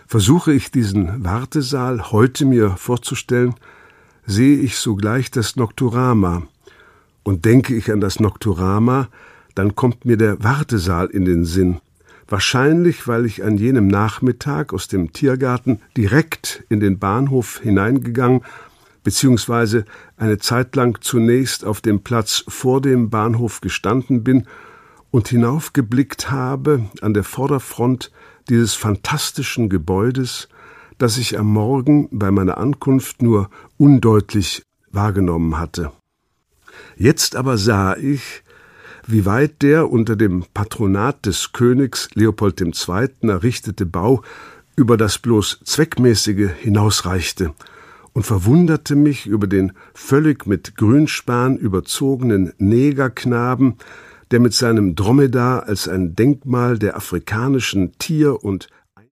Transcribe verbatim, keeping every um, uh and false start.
Versuche ich diesen Wartesaal heute mir vorzustellen, sehe ich sogleich das Nocturama. Und denke ich an das Nocturama, dann kommt mir der Wartesaal in den Sinn. Wahrscheinlich, weil ich an jenem Nachmittag aus dem Tiergarten direkt in den Bahnhof hineingegangen, beziehungsweise eine Zeit lang zunächst auf dem Platz vor dem Bahnhof gestanden bin und hinaufgeblickt habe an der Vorderfront dieses fantastischen Gebäudes, das ich am Morgen bei meiner Ankunft nur undeutlich wahrgenommen hatte. Jetzt aber sah ich, wie weit der unter dem Patronat des Königs Leopold der Zweite. Errichtete Bau über das bloß Zweckmäßige hinausreichte und verwunderte mich über den völlig mit Grünspan überzogenen Negerknaben, der mit seinem Dromedar als ein Denkmal der afrikanischen Tier- und